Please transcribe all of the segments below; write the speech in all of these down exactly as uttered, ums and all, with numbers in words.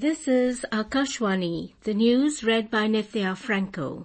This is Akashwani, the news read by Nithya Franco.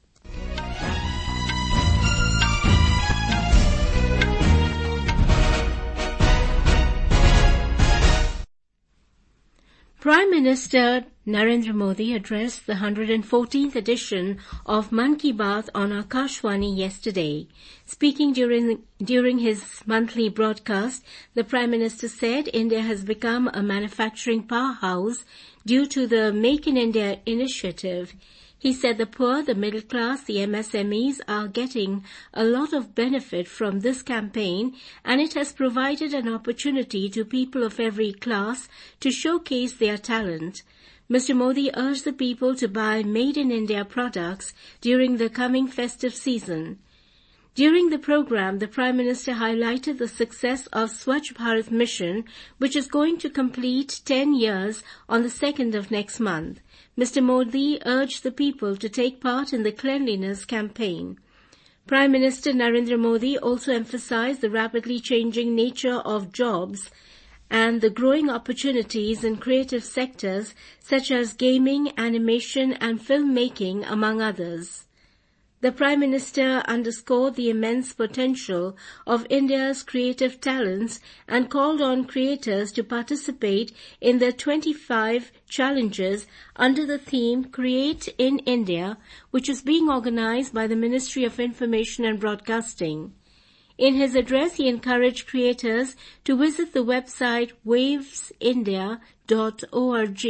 Prime Minister Narendra Modi addressed the one hundred fourteenth edition of Mann Ki Baat on Akashwani yesterday. Speaking during, during his monthly broadcast, the Prime Minister said India has become a manufacturing powerhouse due to the Make in India initiative. He said the poor, the middle class, the M S M Es are getting a lot of benefit from this campaign, and it has provided an opportunity to people of every class to showcase their talent. Mister Modi urged the people to buy Made in India products during the coming festive season. During the program, the Prime Minister highlighted the success of Swachh Bharat Mission, which is going to complete ten years on the second of next month. Mister Modi urged the people to take part in the cleanliness campaign. Prime Minister Narendra Modi also emphasized the rapidly changing nature of jobs and the growing opportunities in creative sectors such as gaming, animation and filmmaking, among others. The Prime Minister underscored the immense potential of India's creative talents and called on creators to participate in the twenty-five challenges under the theme Create in India, which is being organized by the Ministry of Information and Broadcasting. In his address, he encouraged creators to visit the website waves india dot org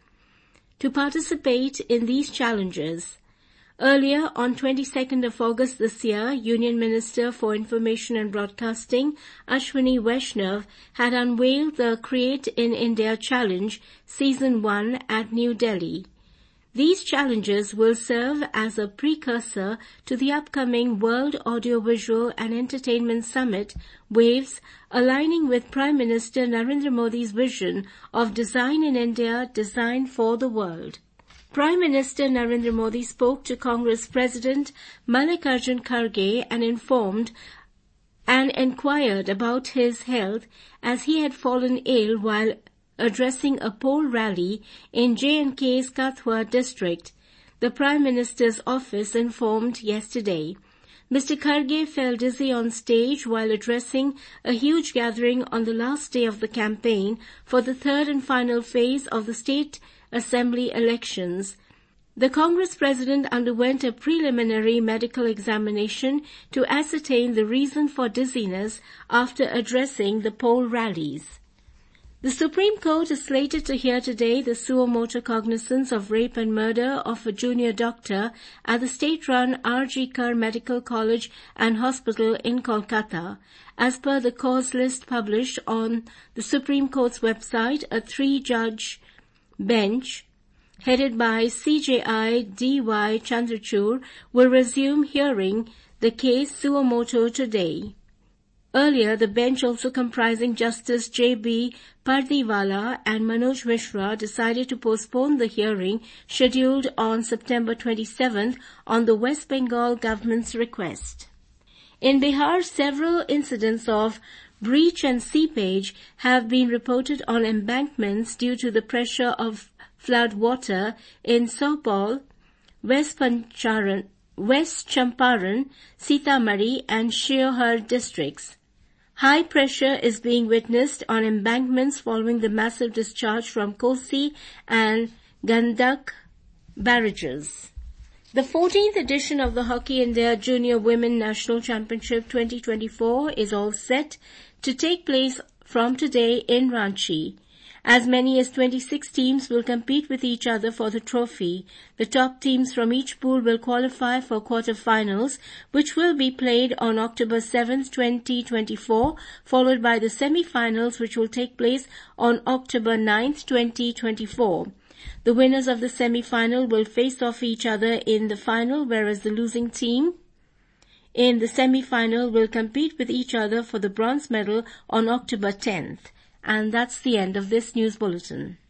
to participate in these challenges. Earlier, on twenty-second of August this year, Union Minister for Information and Broadcasting, Ashwini Vaishnav, had unveiled the Create in India Challenge Season one at New Delhi. These challenges will serve as a precursor to the upcoming World Audiovisual and Entertainment Summit, WAVES, aligning with Prime Minister Narendra Modi's vision of Design in India, Design for the World. Prime Minister Narendra Modi spoke to Congress President Mallikarjun Kharge and informed and inquired about his health as he had fallen ill while addressing a poll rally in J and K's Kathua district. The Prime Minister's office informed yesterday. Mister Kharge fell dizzy on stage while addressing a huge gathering on the last day of the campaign for the third and final phase of the State Assembly elections. The Congress president underwent a preliminary medical examination to ascertain the reason for dizziness after addressing the poll rallies. The Supreme Court is slated to hear today the suo motu cognizance of rape and murder of a junior doctor at the state-run R G Kar Medical College and Hospital in Kolkata. As per the cause list published on the Supreme Court's website, a three-judge bench headed by C J I D Y Chandrachud will resume hearing the case suo motu today. Earlier, the bench, also comprising Justice J B Pardiwala and Manoj Mishra, decided to postpone the hearing scheduled on September twenty-seventh on the West Bengal government's request. In Bihar, several incidents of breach and seepage have been reported on embankments due to the pressure of flood water in Saupal, West Pancharan, West Champaran, Sitamarhi and Shiohar districts. High pressure is being witnessed on embankments following the massive discharge from Kosi and Gandak barrages. The fourteenth edition of the Hockey India Junior Women National Championship twenty twenty-four is all set to take place from today in Ranchi. As many as twenty-six teams will compete with each other for the trophy. The top teams from each pool will qualify for quarter-finals, which will be played on October seventh, twenty twenty-four, followed by the semi-finals, which will take place on October ninth, twenty twenty-four. The winners of the semi-final will face off each other in the final, whereas the losing team in the semi-final will compete with each other for the bronze medal on October tenth. And that's the end of this news bulletin.